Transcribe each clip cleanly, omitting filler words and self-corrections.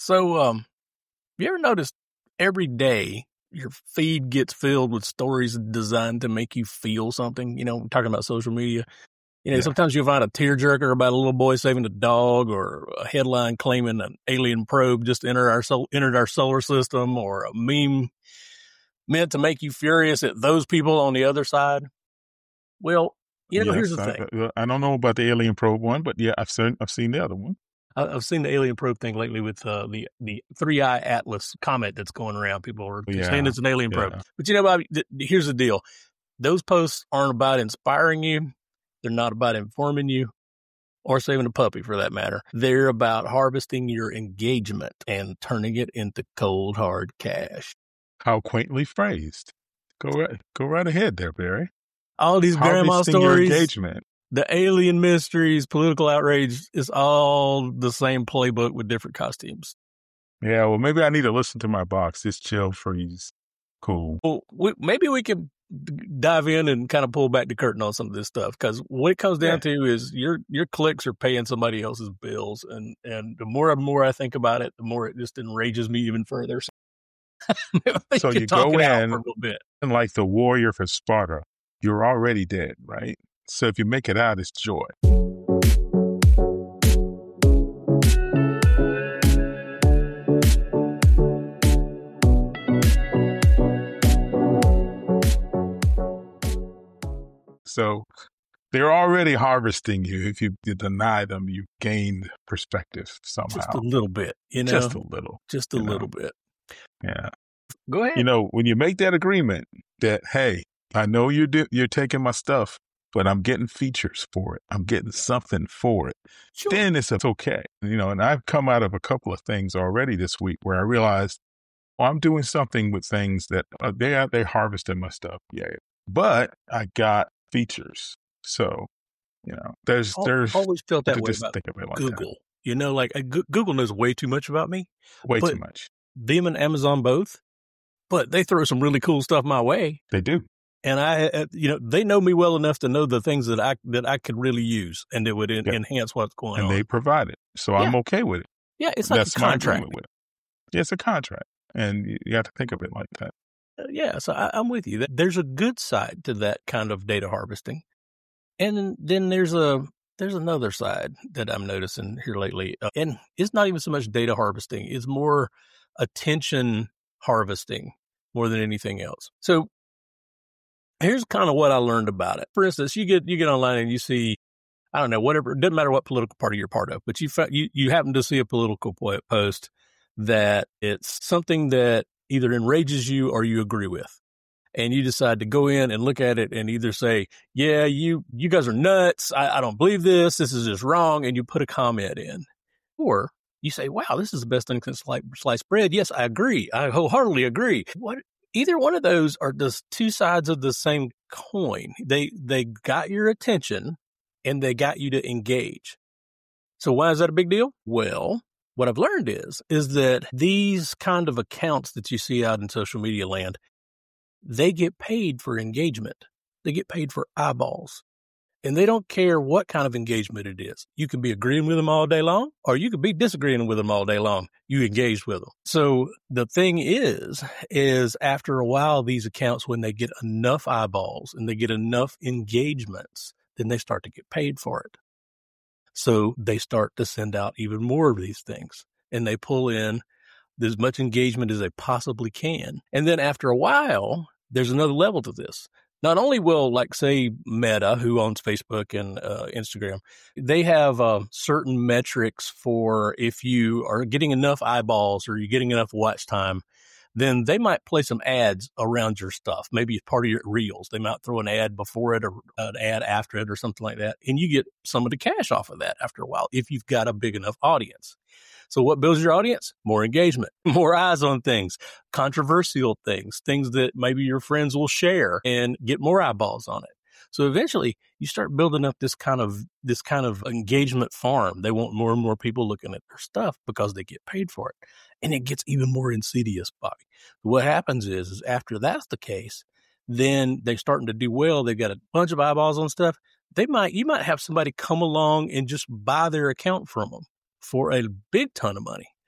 So, you ever noticed every day your feed gets filled with stories designed to make you feel something? We're talking about social media. Yeah. Sometimes you'll find a tearjerker about a little boy saving a dog, or a headline claiming an alien probe just entered our solar system, or a meme meant to make you furious at those people on the other side. Well, here's the thing. I don't know about the alien probe one, but yeah, I've seen the other one. I've seen the alien probe thing lately with the 3-Eye Atlas comet that's going around. People are saying it's an alien probe. But Bobby, here's the deal. Those posts aren't about inspiring you. They're not about informing you or saving a puppy, for that matter. They're about harvesting your engagement and turning it into cold, hard cash. How quaintly phrased. Go right ahead there, Barry. All these grandma stories, your engagement. The alien mysteries, political outrage, is all the same playbook with different costumes. Yeah, well, maybe I need to listen to my box. It's chill, freeze, cool. Well, maybe we can dive in and kind of pull back the curtain on some of this stuff, because what it comes down to is your clicks are paying somebody else's bills, and the more and more I think about it, the more it just enrages me even further. So you go in for a little bit, and like the warrior for Sparta, you're already dead, right? So if you make it out, it's joy. So they're already harvesting you. If you deny them, you've gained perspective somehow. Just a little bit, Just a little. Just a little bit. Yeah. Go ahead. When you make that agreement that, hey, I know you're taking my stuff, but I'm getting features for it. I'm getting something for it. Sure. Then it's okay. And I've come out of a couple of things already this week where I realized, I'm doing something with things that they're harvesting my stuff. Yeah. But I got features. So, there's always felt that way just about think of it like Google. Google knows way too much about me. Way too much. Them and Amazon both, but they throw some really cool stuff my way. They do. And they know me well enough to know the things that I could really use and that would enhance what's going on. And they provide it. So I'm okay with it. Yeah, it's like a contract. With it. Yeah, it's a contract. And you have to think of it like that. So I'm with you. There's a good side to that kind of data harvesting. And then there's another side that I'm noticing here lately. And it's not even so much data harvesting. It's more attention harvesting more than anything else. So here's kind of what I learned about it. For instance, you get online and you see, I don't know, whatever, it doesn't matter what political party you're part of, but you happen to see a political post that it's something that either enrages you or you agree with. And you decide to go in and look at it and either say, yeah, you guys are nuts. I don't believe this. This is just wrong. And you put a comment in. Or you say, wow, this is the best thing since sliced bread. Yes, I agree. I wholeheartedly agree. Either one of those are just two sides of the same coin. They got your attention and they got you to engage. So why is that a big deal? Well, what I've learned is that these kind of accounts that you see out in social media land, they get paid for engagement. They get paid for eyeballs. And they don't care what kind of engagement it is. You can be agreeing with them all day long, or you could be disagreeing with them all day long. You engaged with them. So the thing is after a while, these accounts, when they get enough eyeballs and they get enough engagements, then they start to get paid for it. So they start to send out even more of these things, and they pull in as much engagement as they possibly can. And then after a while, there's another level to this. Not only will, like, say, Meta, who owns Facebook and Instagram, they have certain metrics for if you are getting enough eyeballs or you're getting enough watch time, then they might play some ads around your stuff. Maybe it's part of your reels. They might throw an ad before it or an ad after it or something like that. And you get some of the cash off of that after a while if you've got a big enough audience. So what builds your audience? More engagement, more eyes on things, controversial things that maybe your friends will share and get more eyeballs on it. So eventually you start building up this kind of engagement farm. They want more and more people looking at their stuff because they get paid for it. And it gets even more insidious, Bobby. What happens is after that's the case, then they're starting to do well. They've got a bunch of eyeballs on stuff. You might have somebody come along and just buy their account from them for a big ton of money.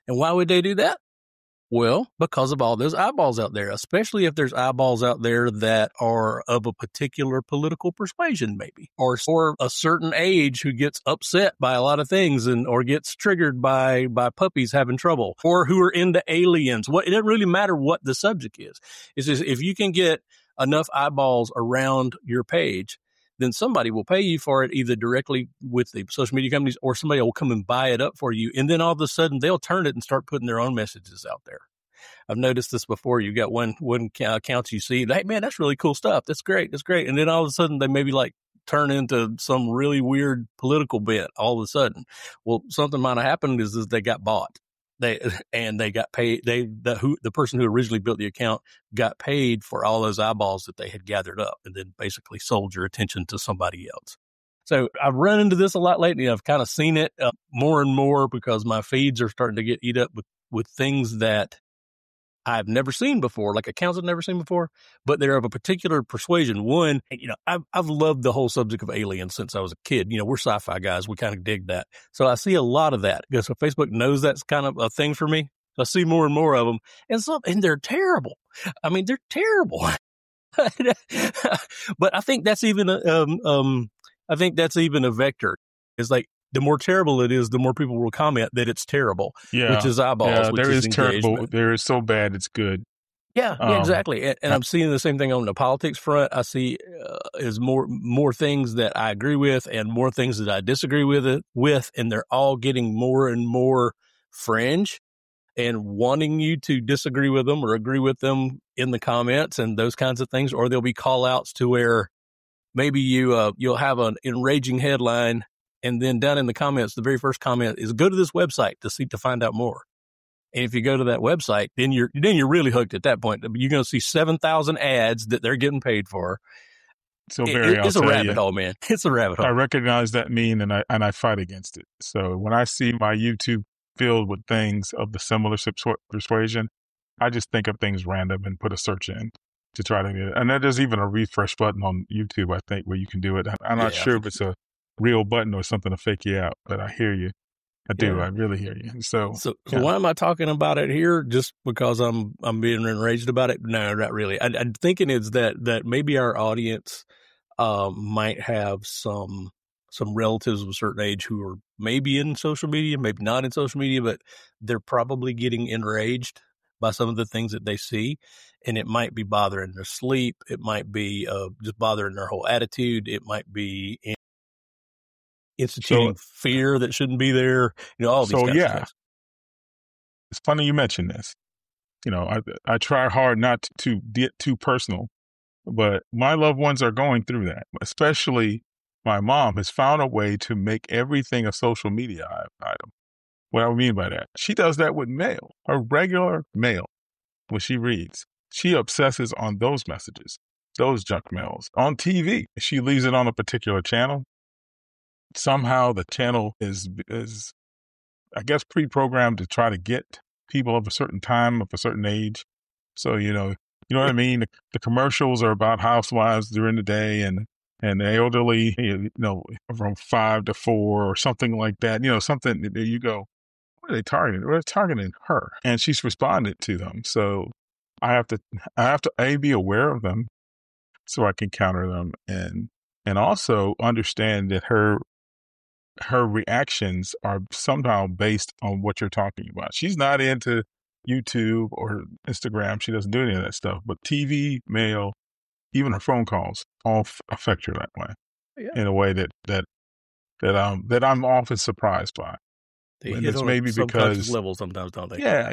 And why would they do that? Well, because of all those eyeballs out there, especially if there's eyeballs out there that are of a particular political persuasion, maybe, or a certain age who gets upset by a lot of things or gets triggered by puppies having trouble, or who are into aliens. It doesn't really matter what the subject is. It's just if you can get enough eyeballs around your page, then somebody will pay you for it either directly with the social media companies or somebody will come and buy it up for you. And then all of a sudden they'll turn it and start putting their own messages out there. I've noticed this before. You got one account you see, hey man, that's really cool stuff. That's great. That's great. And then all of a sudden they maybe like turn into some really weird political bent all of a sudden. Well, something might have happened is they got bought. They got paid. The person who originally built the account got paid for all those eyeballs that they had gathered up, and then basically sold your attention to somebody else. So I've run into this a lot lately. I've kind of seen it more and more because my feeds are starting to get eat up with things that I've never seen before, like accounts I've never seen before, but they're of a particular persuasion. One, I've loved the whole subject of aliens since I was a kid. We're sci-fi guys. We kind of dig that. So I see a lot of that because Facebook knows that's kind of a thing for me. So I see more and more of them, and they're terrible. I mean, they're terrible. But I think that's even a vector. It's like, the more terrible it is, the more people will comment that it's terrible, which is eyeballs. Yeah, which there is engagement. terrible. There is so bad it's good. Yeah, exactly. And I'm seeing the same thing on the politics front. I see is more things that I agree with and more things that I disagree with, and they're all getting more and more fringe and wanting you to disagree with them or agree with them in the comments and those kinds of things. Or there'll be call outs to where maybe you'll have an enraging headline. And then down in the comments, the very first comment is go to this website to find out more. And if you go to that website, then you're really hooked at that point. You're going to see 7,000 ads that they're getting paid for. So Barry, it's a rabbit hole, man. It's a rabbit hole. I recognize that mean and I fight against it. So when I see my YouTube filled with things of the similar persuasion, I just think of things random and put a search in to try to get it. And there's even a refresh button on YouTube, I think, where you can do it. I'm not sure if it's a real button or something to fake you out, but I hear you. I do. Yeah. I really hear you. So why am I talking about it here? Just because I'm being enraged about it? No, not really. I'm thinking it's that maybe our audience might have some relatives of a certain age who are maybe in social media, maybe not in social media, but they're probably getting enraged by some of the things that they see, and it might be bothering their sleep. It might be just bothering their whole attitude. It might be instituting fear that shouldn't be there, all these kinds of things. It's funny you mention this. I try hard not to get too personal, but my loved ones are going through that. Especially my mom has found a way to make everything a social media item. What I mean by that, she does that with mail, her regular mail. When she reads, she obsesses on those messages, those junk mails. On TV, she leaves it on a particular channel. Somehow the channel is I guess pre-programmed to try to get people of a certain time, of a certain age. So, you know what I mean? The commercials are about housewives during the day and the elderly, from 5 to 4 or something like that. Something that you go, what are they targeting? They're targeting her. And she's responded to them. So I have to be aware of them so I can counter them and also understand that her reactions are somehow based on what you're talking about. She's not into YouTube or Instagram. She doesn't do any of that stuff. But TV, mail, even her phone calls all affect her that way in a way that I'm often surprised by. They hit on maybe because level sometimes, don't they? Yeah,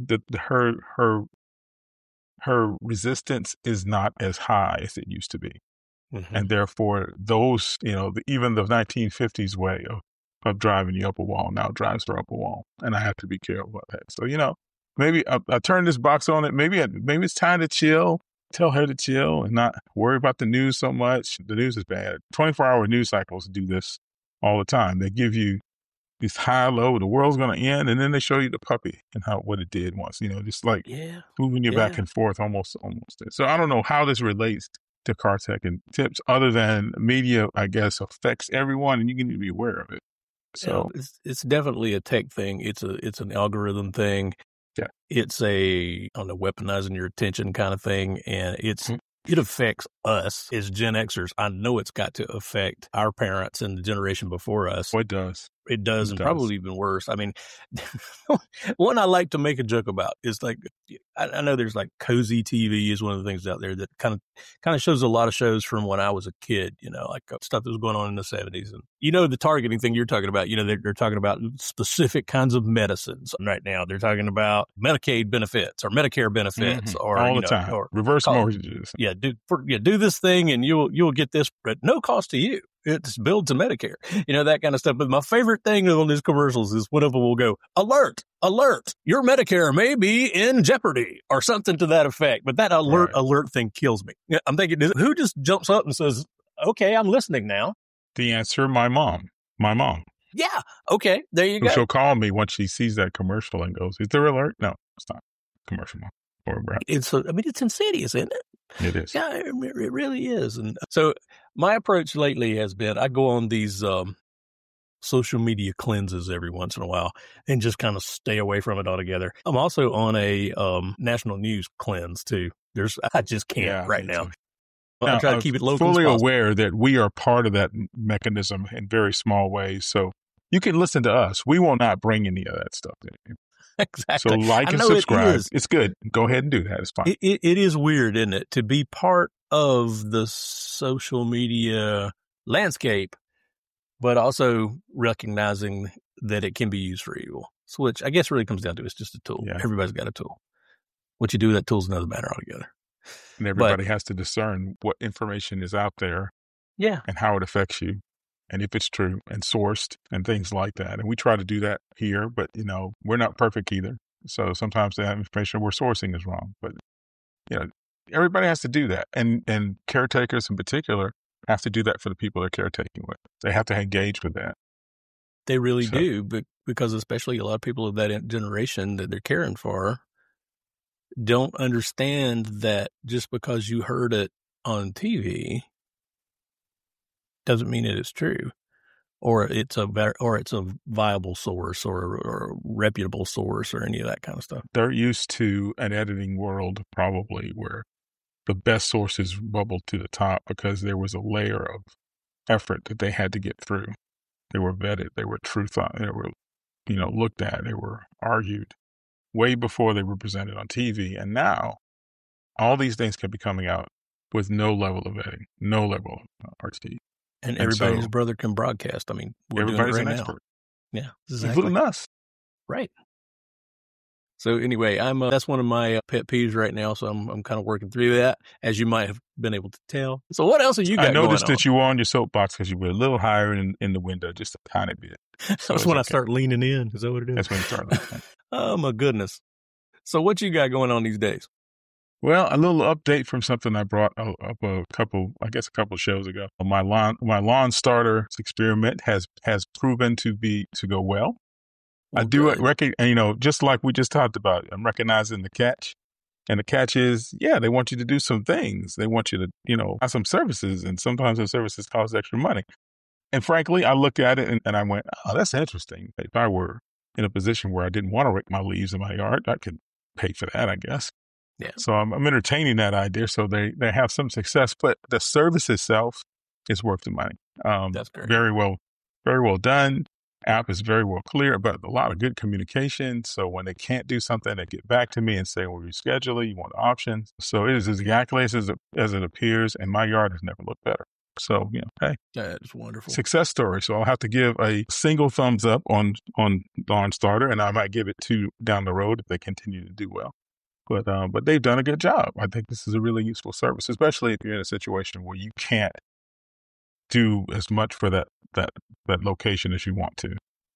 her resistance is not as high as it used to be. Mm-hmm. And therefore, those, even the 1950s way of driving you up a wall now drives her up a wall. And I have to be careful about that. So, maybe I turn this box on it. Maybe it's time to chill, tell her to chill and not worry about the news so much. The news is bad. 24-hour news cycles do this all the time. They give you this high, low, the world's going to end. And then they show you the puppy and what it did once, just like moving you back and forth almost. So I don't know how this relates to car tech and tips other than media, I guess, affects everyone and you need to be aware of it. So it's definitely a tech thing. It's an algorithm thing. Yeah. It's I don't know, weaponizing your attention kind of thing. And it affects us as Gen Xers. I know it's got to affect our parents and the generation before us. it does. It does, and probably even worse. I mean, one I like to make a joke about is like, I know there's like Cozy TV is one of the things out there that kind of shows a lot of shows from when I was a kid, like stuff that was going on in the 70s. And, the targeting thing you're talking about, they're talking about specific kinds of medicines right now. They're talking about Medicaid benefits or Medicare benefits or all the time, or reverse mortgages. Yeah. Do this thing and you'll get this at no cost to you. It's billed to Medicare, that kind of stuff. But my favorite thing on these commercials is one of them will go, alert, your Medicare may be in jeopardy or something to that effect. But that alert thing kills me. I'm thinking, who just jumps up and says, okay, I'm listening now? The answer, my mom. Yeah. Okay. There you go. She'll call me once she sees that commercial and goes, is there alert? No, it's not commercial, Mom. It's insidious, isn't it? It is. Yeah, it really is. And so my approach lately has been, I go on these social media cleanses every once in a while and just kind of stay away from it altogether. I'm also on a national news cleanse too. I just can't right now. I try to keep it local. Fully aware that we are part of that mechanism in very small ways. So you can listen to us. We will not bring any of that stuff in. Exactly. So like and subscribe. It's good. Go ahead and do that. It's fine. It is weird, isn't it, to be part of the social media landscape, but also recognizing that it can be used for evil. So which I guess really comes down to it's just a tool. Yeah. Everybody's got a tool. What you do with that tool is another matter altogether. And everybody has to discern what information is out there. Yeah. And how it affects you. And if it's true and sourced and things like that. And we try to do that here, but we're not perfect either. So sometimes the information we're sourcing is wrong, but everybody has to do that. And caretakers in particular have to do that for the people they're caretaking with. They have to engage with that. They really do, because especially a lot of people of that generation that they're caring for don't understand that just because you heard it on TV doesn't mean it is true, or it's a viable source or a reputable source or any of that kind of stuff. They're used to an editing world probably where the best sources bubbled to the top because there was a layer of effort that they had to get through. They were vetted. They were they were, looked at. They were argued way before they were presented on TV. And now all these things can be coming out with no level of vetting, no level of RT. And everybody's brother can broadcast. I mean, we're everybody's doing it right an now. expert. Yeah, including us. Right. So anyway, that's one of my pet peeves right now. So I'm kind of working through that, as you might have been able to tell. So what else have you got? I noticed that you were on your soapbox because you were a little higher in the window, just a tiny bit. So that's when I start leaning in. Is that what it is? That's when you start leaning in. Oh my goodness. So what you got going on these days? Well, a little update from something I brought up a couple shows ago. My lawn starter experiment has proven to go well. I do just like we just talked about. I'm recognizing the catch, and the catch is, they want you to do some things. They want you to, have some services, and sometimes those services cost extra money. And frankly, I looked at it and I went, oh, that's interesting. If I were in a position where I didn't want to rake my leaves in my yard, I could pay for that, I guess. Yeah. So I'm entertaining that idea. So they have some success, but the service itself is worth the money. That's great. Very well done. App is very well clear, but a lot of good communication. So when they can't do something, they get back to me and say, "We'll reschedule it. You want options?" So it is exactly as it appears, and my yard has never looked better. So hey, that is wonderful success story. So I'll have to give a single thumbs up on Lawn Starter, and I might give it 2 down the road if they continue to do well. But they've done a good job. I think this is a really useful service, especially if you're in a situation where you can't do as much for that location as you want to.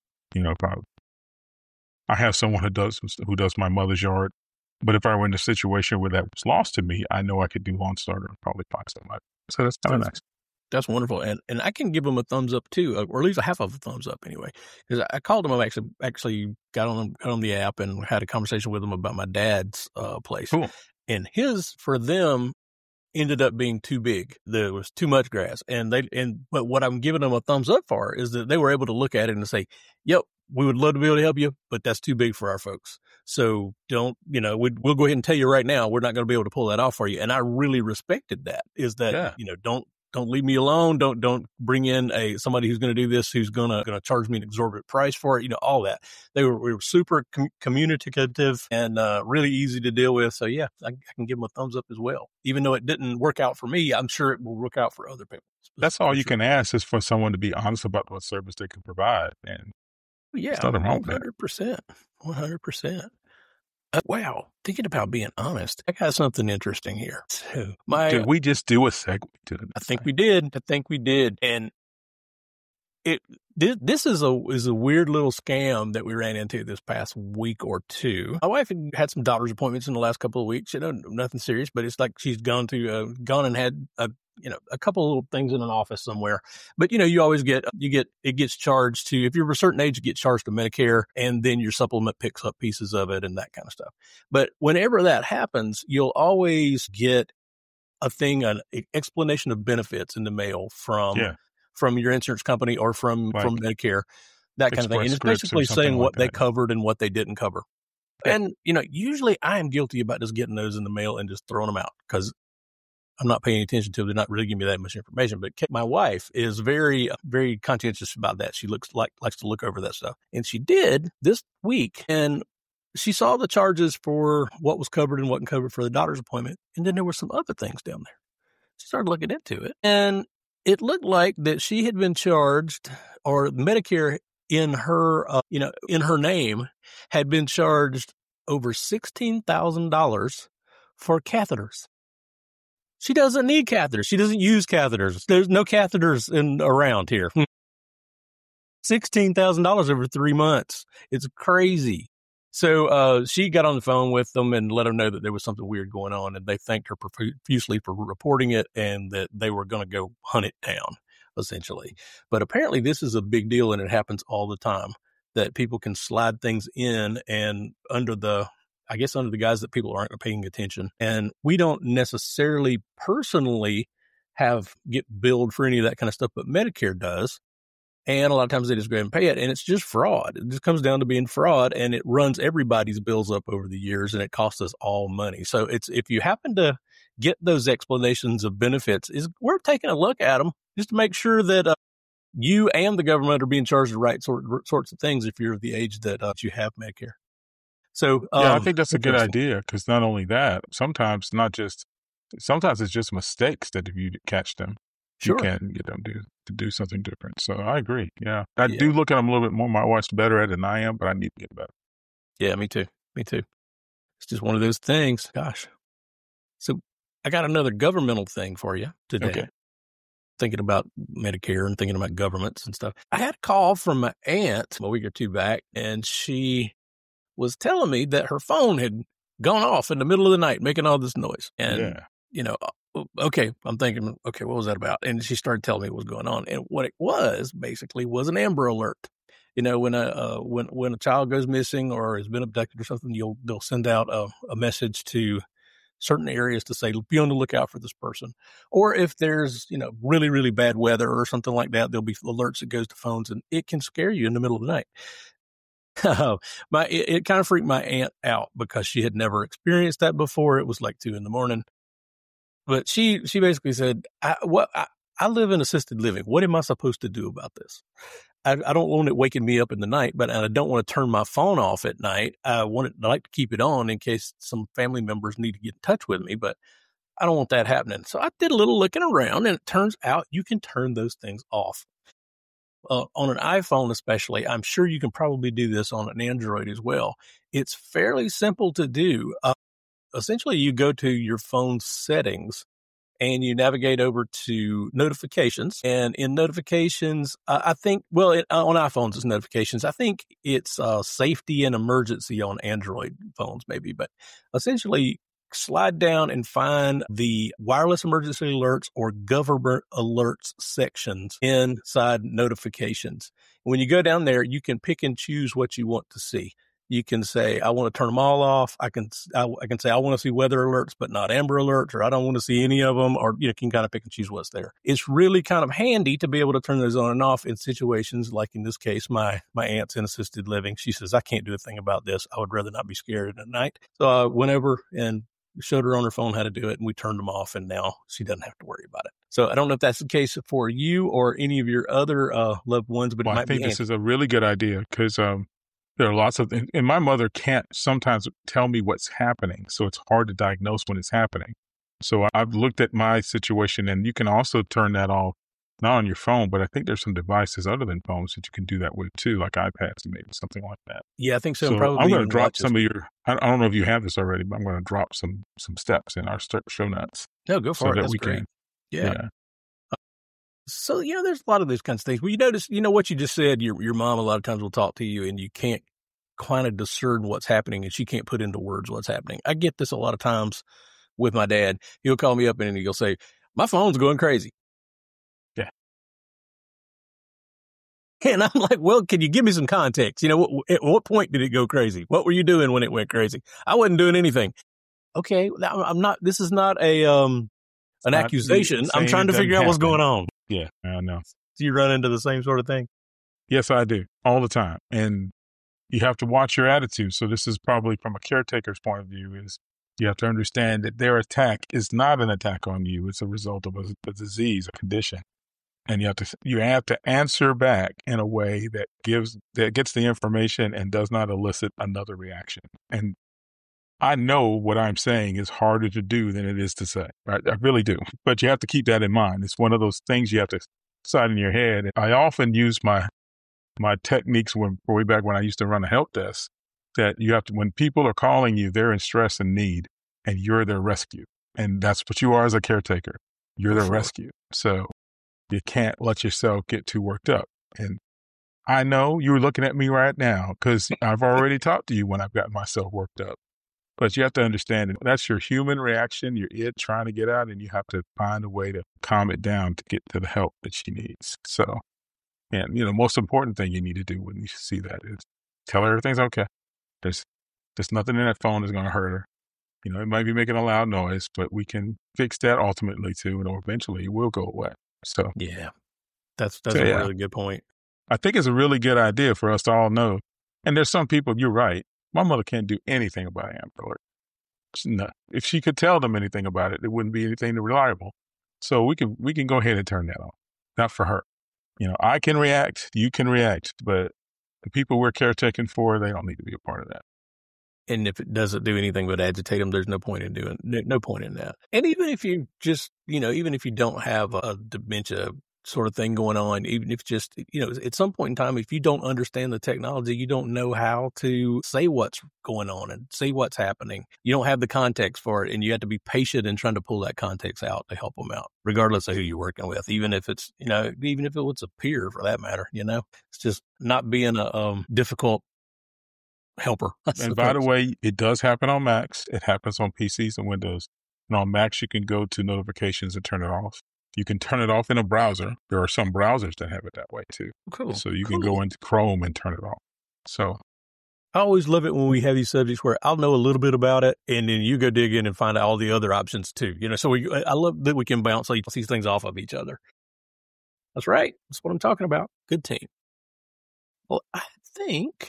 I have someone who does my mother's yard, but if I were in a situation where that was lost to me, I know I could do Lawn Starter and probably find somebody. So that's kind of nice. That's wonderful. And I can give them a thumbs up too, or at least a half of a thumbs up anyway. Because I called them, I actually got on the app and had a conversation with them about my dad's place. Cool. And for them, ended up being too big. There was too much grass. But what I'm giving them a thumbs up for is that they were able to look at it and say, yep, we would love to be able to help you, but that's too big for our folks. So we'll go ahead and tell you right now, we're not going to be able to pull that off for you. And I really respected that, is that, don't leave me alone. Don't bring in somebody who's going to do this, who's going to charge me an exorbitant price for it. All that. We were super communicative and really easy to deal with. So yeah, I can give them a thumbs up as well. Even though it didn't work out for me, I'm sure it will work out for other people. That's all you can ask, is for someone to be honest about what service they can provide. And yeah, 100%. 100%. Wow. Thinking about being honest, I got something interesting here. So did we just do a segue to the I think we did. And this is a weird little scam that we ran into this past week or two. My wife had some doctor's appointments in the last couple of weeks. Nothing serious, but it's like she's gone and had a couple of little things in an office somewhere. But, you always it gets charged to, if you're a certain age, you get charged to Medicare, and then your supplement picks up pieces of it and that kind of stuff. But whenever that happens, you'll always get an explanation of benefits in the mail from your insurance company or from Medicare, that kind of thing. And it's basically saying what they covered and what they didn't cover. And, usually I am guilty about just getting those in the mail and just throwing them out, because I'm not paying attention to them. They're not really giving me that much information. But my wife is very, very conscientious about that. She likes to look over that stuff. And she did this week. And she saw the charges for what was covered and wasn't covered for the doctor's appointment. And then there were some other things down there. She started looking into it. And it looked like that she had been charged, or Medicare in her name had been charged over $16,000 for catheters. She doesn't need catheters. She doesn't use catheters. There's no catheters around here. $16,000 over 3 months. It's crazy. So she got on the phone with them and let them know that there was something weird going on, and they thanked her profusely for reporting it, and that they were going to go hunt it down, essentially. But apparently this is a big deal, and it happens all the time, that people can slide things in and under the guise that people aren't paying attention. And we don't necessarily personally get billed for any of that kind of stuff, but Medicare does. And a lot of times they just go ahead and pay it, and it's just fraud. It just comes down to being fraud, and it runs everybody's bills up over the years, and it costs us all money. So if you happen to get those explanations of benefits, we're taking a look at them just to make sure that you and the government are being charged the right sorts of things if you're of the age that you have Medicare. So I think that's a good idea, because not only that, sometimes it's just mistakes that if you catch them, you can get them to do something different. So I agree. Yeah. I do look at them a little bit more. My wife's better at it than I am, but I need to get better. Yeah, me too. It's just one of those things. Gosh. So I got another governmental thing for you today. Okay. Thinking about Medicare and thinking about governments and stuff. I had a call from my aunt a week or two back, and she was telling me that her phone had gone off in the middle of the night, making all this noise. And, okay, I'm thinking, okay, what was that about? And she started telling me what was going on. And what it was basically was an Amber Alert. When a child goes missing or has been abducted or something, they'll send out a message to certain areas to say, be on the lookout for this person. Or if there's, really, really bad weather or something like that, there'll be alerts that goes to phones, and it can scare you in the middle of the night. It kind of freaked my aunt out, because she had never experienced that before. It was like 2 a.m. But she basically said, I live in assisted living. What am I supposed to do about this? I don't want it waking me up in the night, but I don't want to turn my phone off at night. I like to keep it on in case some family members need to get in touch with me, but I don't want that happening. So I did a little looking around, and it turns out you can turn those things off. On an iPhone especially. I'm sure you can probably do this on an Android as well. It's fairly simple to do. Essentially, you go to your phone settings and you navigate over to notifications. And in notifications, I think, on iPhones, it's notifications. I think it's safety and emergency on Android phones maybe. But essentially, slide down and find the wireless emergency alerts or government alerts sections inside notifications. When you go down there, you can pick and choose what you want to see. You can say, I want to turn them all off. I can say, I want to see weather alerts, but not Amber alerts, or I don't want to see any of them, or you can kind of pick and choose what's there. It's really kind of handy to be able to turn those on and off in situations like in this case, my aunt's in assisted living. She says, I can't do a thing about this. I would rather not be scared at night. So I went over and showed her on her phone how to do it, and we turned them off, and now she doesn't have to worry about it. So I don't know if that's the case for you or any of your other loved ones, but it might be handy. This is a really good idea because there are lots of, and my mother can't sometimes tell me what's happening, so it's hard to diagnose when it's happening. So I've looked at my situation, and you can also turn that off, not on your phone, but I think there's some devices other than phones that you can do that with too, like iPads, maybe something like that. Yeah, I think so. So Probably I'm going to drop some of your, I don't know if you have this already, but I'm going to drop some steps in our show notes. No, go for it. That's great. Yeah. So, there's a lot of those kinds of things. Well, you notice, what you just said, your mom a lot of times will talk to you and you can't kind of discern what's happening and she can't put into words what's happening. I get this a lot of times with my dad. He'll call me up and he'll say, my phone's going crazy. Yeah. And I'm like, well, can you give me some context? At what point did it go crazy? What were you doing when it went crazy? I wasn't doing anything. Okay. This is not an accusation. I'm trying to figure out what's going on. Yeah, I know. Do you run into the same sort of thing? Yes, I do all the time. And you have to watch your attitude. So this is probably from a caretaker's point of view is you have to understand that their attack is not an attack on you. It's a result of a disease, a condition. And you have to answer back in a way that gets the information and does not elicit another reaction. And I know what I'm saying is harder to do than it is to say, right? I really do. But you have to keep that in mind. It's one of those things you have to decide in your head. I often use my techniques way back when I used to run a help desk, that you have to, when people are calling you, they're in stress and need, and you're their rescue. And that's what you are as a caretaker. You're their rescue. So you can't let yourself get too worked up. And I know you're looking at me right now because I've already talked to you when I've gotten myself worked up. But you have to understand that that's your human reaction, your id trying to get out, and you have to find a way to calm it down to get to the help that she needs. So, and most important thing you need to do when you see that is tell her everything's okay. There's nothing in that phone that's going to hurt her. It might be making a loud noise, but we can fix that ultimately too, and eventually it will go away. So yeah, that's a really good point. I think it's a really good idea for us to all know. And there's some people, you're right. My mother can't do anything about Amber Alert. No. If she could tell them anything about it, it wouldn't be anything reliable. So we can go ahead and turn that off. Not for her. I can react, you can react, but the people we're caretaking for, they don't need to be a part of that. And if it doesn't do anything but agitate them, there's no point in that. And even if you just, even if you don't have a dementia sort of thing going on, even if just, at some point in time, if you don't understand the technology, you don't know how to say what's going on and see what's happening. You don't have the context for it, and you have to be patient in trying to pull that context out to help them out, regardless of who you're working with, even if it's, even if it was a peer for that matter, it's just not being a difficult helper. And by the way, it does happen on Macs. It happens on PCs and Windows. And on Macs, you can go to notifications and turn it off. You can turn it off in a browser. There are some browsers that have it that way too. Cool. So you can go into Chrome and turn it off. So I always love it when we have these subjects where I'll know a little bit about it and then you go dig in and find out all the other options too. So I love that we can bounce these things off of each other. That's right. That's what I'm talking about. Good team. Well, I think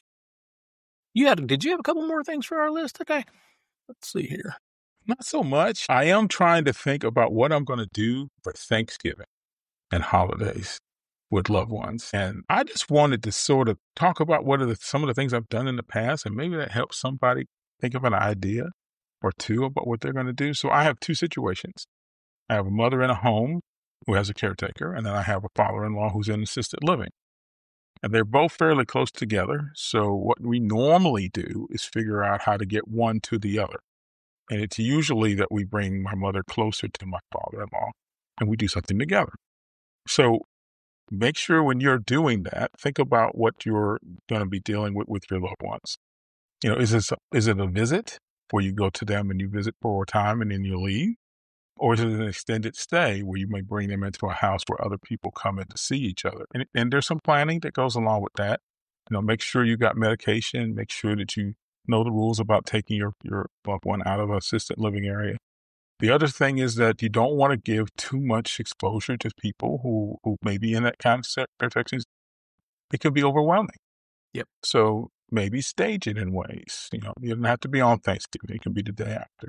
did you have a couple more things for our list today? Let's see here. Not so much. I am trying to think about what I'm going to do for Thanksgiving and holidays with loved ones. And I just wanted to sort of talk about some of the things I've done in the past, and maybe that helps somebody think of an idea or two about what they're going to do. So I have two situations. I have a mother in a home who has a caretaker, and then I have a father-in-law who's in assisted living. And they're both fairly close together. So what we normally do is figure out how to get one to the other. And it's usually that we bring my mother closer to my father-in-law and we do something together. So make sure when you're doing that, think about what you're going to be dealing with your loved ones. Is it a visit where you go to them and you visit for a time and then you leave? Or is it an extended stay where you may bring them into a house where other people come in to see each other? And there's some planning that goes along with that. make sure you got medication, make sure that you know the rules about taking your loved one out of an assisted living area. The other thing is that you don't want to give too much exposure to people who may be in that kind of infections. It can be overwhelming. Yep. So maybe stage it in ways. You don't have to be on Thanksgiving. It can be the day after.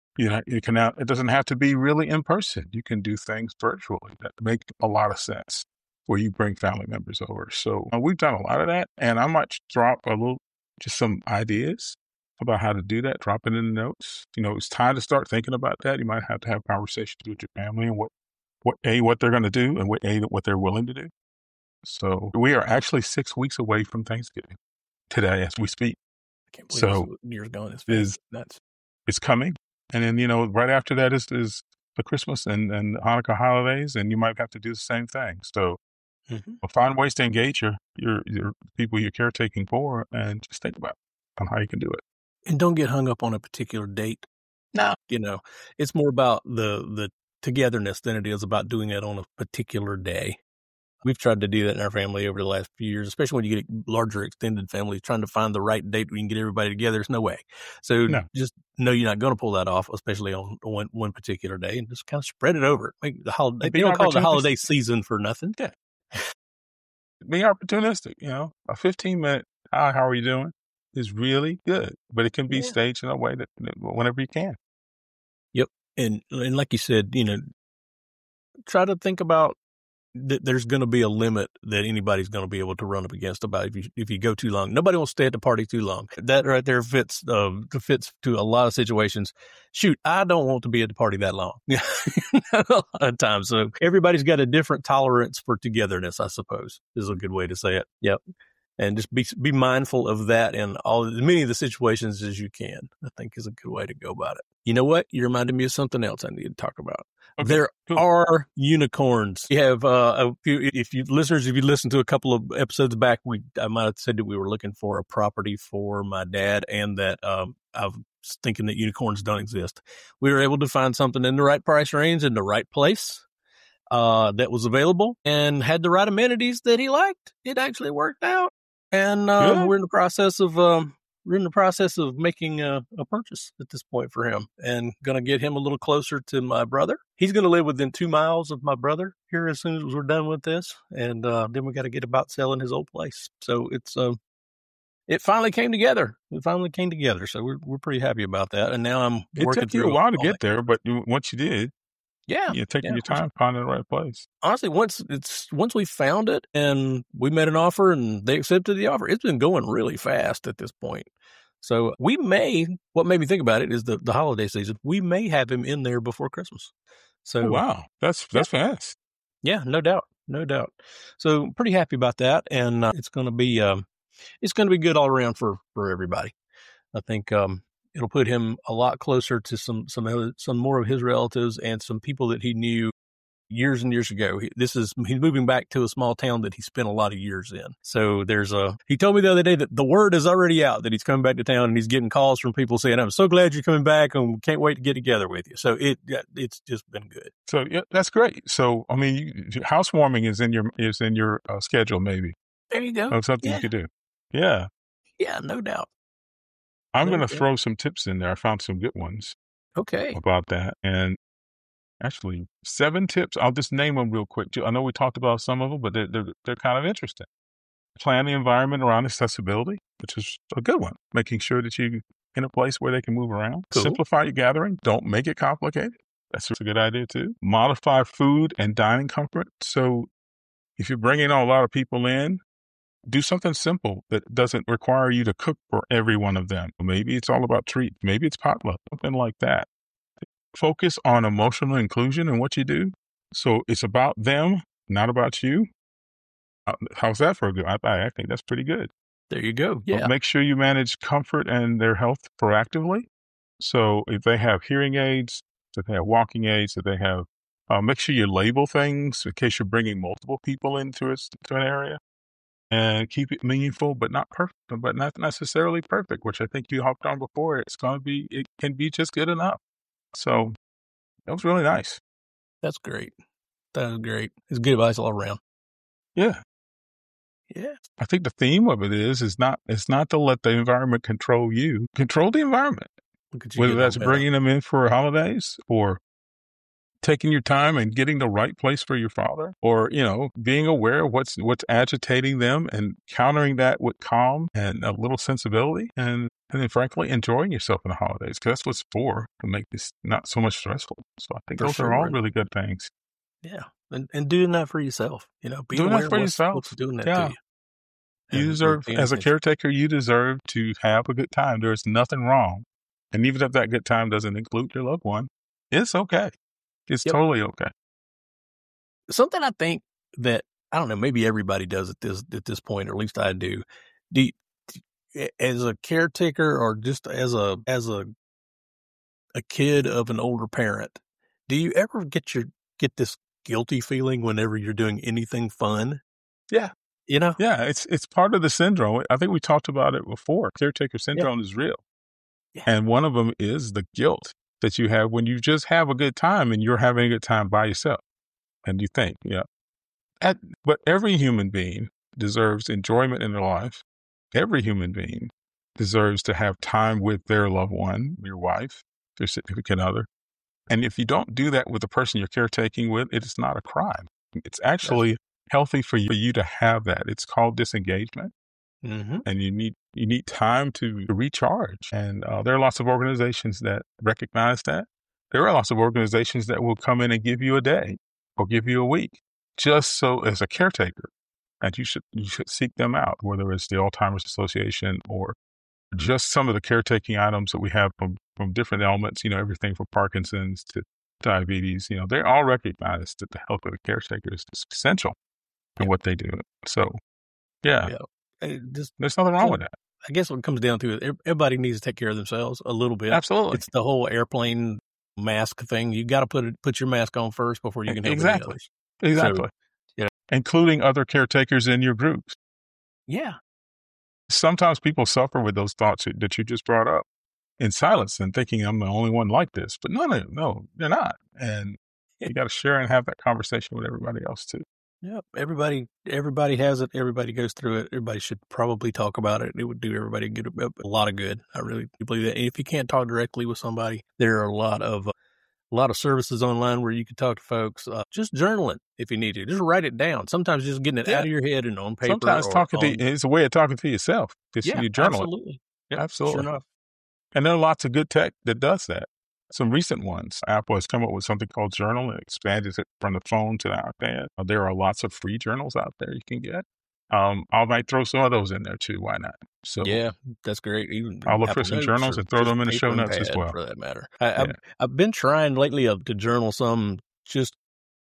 It doesn't have to be really in person. You can do things virtually that make a lot of sense where you bring family members over. So we've done a lot of that, and I might drop just some ideas about how to do that. Drop it in the notes. It's time to start thinking about that. You might have to have conversations with your family and what they're going to do and what they're willing to do. So we are actually 6 weeks away from Thanksgiving today as we speak. I can't believe this year's gone. It's nuts. It's coming. And then, right after that is the Christmas and Hanukkah holidays, and you might have to do the same thing. So find ways to engage your people you're caretaking for, and just think about on how you can do it. And don't get hung up on a particular date. No. It's more about the togetherness than it is about doing it on a particular day. We've tried to do that in our family over the last few years, especially when you get larger extended families, trying to find the right date we can get everybody together. There's no way. So just know you're not going to pull that off, especially on one particular day, and just kind of spread it over. Make the holiday. They don't call it the holiday season for nothing. Yeah. Be opportunistic. A 15-minute, how are you doing is really good, but it can be staged in a way that whenever you can. Yep. And like you said, try to think about that there's going to be a limit that anybody's going to be able to run up against about if you go too long. Nobody wants to stay at the party too long. That right there fits to a lot of situations. Shoot, I don't want to be at the party that long. A lot of times. So everybody's got a different tolerance for togetherness, I suppose, is a good way to say it. Yep. And just be mindful of that in as many of the situations as you can, I think is a good way to go about it. You know what? You reminded me of something else I need to talk about. Okay, there are unicorns. You have if you listened to a couple of episodes back, I might have said that we were looking for a property for my dad, and that I was thinking that unicorns don't exist. We were able to find something in the right price range in the right place that was available and had the right amenities that he liked. It actually worked out, and we're in the process of making a purchase at this point for him, and going to get him a little closer to my brother. He's going to live within 2 miles of my brother here as soon as we're done with this. And then we got to get about selling his old place. So it finally came together. So we're pretty happy about that. And now I'm working through. It took you a while to get there, but once you did, you're taking your time finding the right place. Honestly, once we found it and we made an offer and they accepted the offer, it's been going really fast at this point. So what made me think about it is the holiday season. We may have him in there before Christmas. So wow, that's fast. Yeah, no doubt. So pretty happy about that, and it's going to be good all around for everybody. I think it'll put him a lot closer to some more of his relatives and some people that he knew years and years ago. He's moving back to a small town that he spent a lot of years in. So he told me the other day that the word is already out that he's coming back to town, and he's getting calls from people saying, "I'm so glad you're coming back and can't wait to get together with you." So it's just been good. So yeah, that's great. So I mean, housewarming is in your schedule, maybe. There you go. That's something you could do. Yeah. Yeah, no doubt. I'm going to throw some tips in there. I found some good ones. Okay. About that. And actually 7 tips. I'll just name them real quick. I know we talked about some of them, but they're kind of interesting. Plan the environment around accessibility, which is a good one. Making sure that you're in a place where they can move around. Cool. Simplify your gathering. Don't make it complicated. That's a good idea too. Modify food and dining comfort. So if you're bringing a lot of people in, do something simple that doesn't require you to cook for every one of them. Maybe it's all about treats. Maybe it's potluck, something like that. Focus on emotional inclusion in what you do. So it's about them, not about you. How's that for a good? I think that's pretty good. There you go. Yeah. But make sure you manage comfort and their health proactively. So if they have hearing aids, if they have walking aids, if they have, make sure you label things in case you're bringing multiple people into an area. And keep it meaningful, but not perfect, but not necessarily perfect, which I think you hopped on before. It can be just good enough. So that was really nice. That's great. That was great. It's good advice all around. Yeah. Yeah. I think the theme of it is not to let the environment control you. Control the environment. Look at you Whether getting that's all bent up. bringing them in for holidays or taking your time and getting the right place for your father, or, being aware of what's agitating them and countering that with calm and a little sensibility. And then frankly, enjoying yourself in the holidays, because that's what it's for, to make this not so much stressful. So I think For those are all sure. really good things. Yeah. And doing that for yourself, being Doing aware that of for what's yourself. doing that to Yeah. you. You And deserve, paying as a attention. caretaker, you deserve to have a good time. There's nothing wrong. And even if that good time doesn't include your loved one, it's okay. It's Yep. totally okay. Something I think that, I don't know, maybe everybody does at this point, or at least I do. As a caretaker, or just as a kid of an older parent, do you ever get this guilty feeling whenever you're doing anything fun? Yeah. Yeah, Yeah, it's part of the syndrome. I think we talked about it before. Caretaker syndrome is real. Yeah. And one of them is the guilt that you have when you just have a good time and you're having a good time by yourself. And you think, but every human being deserves enjoyment in their life. Every human being deserves to have time with their loved one, your wife, their significant other. And if you don't do that with the person you're caretaking with, it is not a crime. It's actually healthy for you to have that. It's called disengagement. Mm-hmm. And you need time to recharge. And there are lots of organizations that recognize that. There are lots of organizations that will come in and give you a day or give you a week, just so as a caretaker. And you should seek them out, whether it's the Alzheimer's Association or just some of the caretaking items that we have from different elements, everything from Parkinson's to diabetes. They all recognize that the health of the caretaker is essential in what they do. So, yeah. There's nothing wrong with that. I guess what it comes down to is everybody needs to take care of themselves a little bit. Absolutely. It's the whole airplane mask thing. You got to put your mask on first before you can help any others. Exactly. So, including other caretakers in your groups. Yeah. Sometimes people suffer with those thoughts that you just brought up in silence and thinking I'm the only one like this. But no, you're not. And you got to share and have that conversation with everybody else too. Yep. Everybody has it. Everybody goes through it. Everybody should probably talk about it. It would do everybody a lot of good. I really believe that. And if you can't talk directly with somebody, there are a lot of services online where you can talk to folks. Just journaling if you need to. Just write it down. Sometimes just getting it out of your head and on paper. Sometimes it's a way of talking to yourself. You journal absolutely. it. Yep, absolutely. Sure enough. And there are lots of good tech that does that. Some recent ones, Apple has come up with something called Journal and expanded it from the phone to the iPad. There are lots of free journals out there you can get. I might throw some of those in there too. Why not? So yeah, that's great. I'll look for some journals and throw them in the show notes as well. For that matter, I've been trying lately to journal some just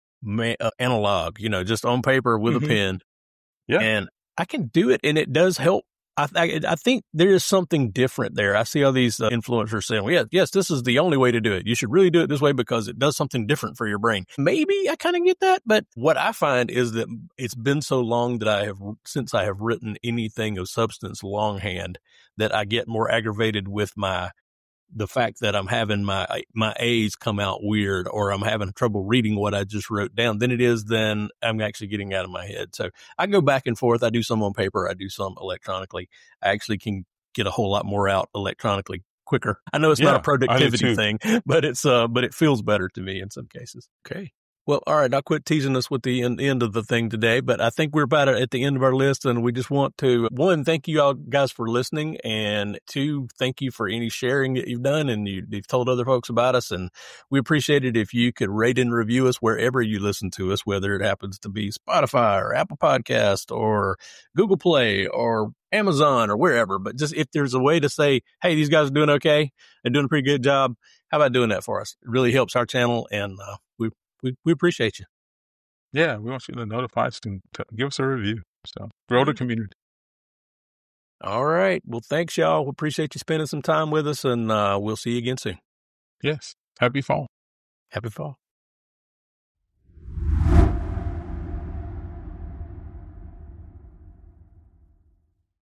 analog, just on paper with a pen. Yeah, and I can do it, and it does help. I think there is something different there. I see all these influencers saying, well, yes, this is the only way to do it. You should really do it this way because it does something different for your brain. Maybe I kind of get that, but what I find is that it's been so long that since I have written anything of substance longhand, that I get more aggravated with the fact that I'm having my A's come out weird, or I'm having trouble reading what I just wrote down, than it is then I'm actually getting out of my head. So I go back and forth. I do some on paper. I do some electronically. I actually can get a whole lot more out electronically quicker. I know it's not a productivity thing, but it feels better to me in some cases. Okay. Well, all right, I'll quit teasing us with the end of the thing today, but I think we're about at the end of our list, and we just want to, 1, thank you all guys for listening, and 2, thank you for any sharing that you've done, and you've told other folks about us, and we appreciate it if you could rate and review us wherever you listen to us, whether it happens to be Spotify or Apple Podcast or Google Play or Amazon or wherever, but just if there's a way to say, hey, these guys are doing okay and doing a pretty good job, how about doing that for us? It really helps our channel, and we appreciate you. Yeah, we want you to notify us and give us a review. So grow the community. All right. Well, thanks, y'all. We appreciate you spending some time with us, and we'll see you again soon. Yes. Happy fall. Happy fall.